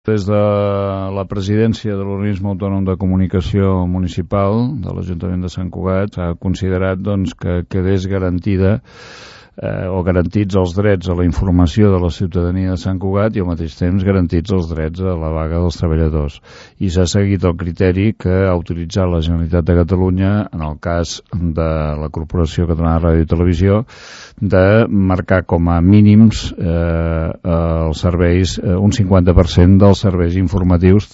Des de la presidència de l'Organisme Autònom de Comunicació Municipal de l'Ajuntament de Sant Cugat s'ha considerat que quedés garantida o garantits els drets a la informació de la ciutadania de Sant Cugat i al mateix temps garantits els drets a la vaga dels treballadors. I s'ha seguit el criteri que ha utilitzat la Generalitat de Catalunya en el cas de la Corporació Catalana de Ràdio i Televisió de marcar com a mínims els serveis, un 50% dels serveis informatius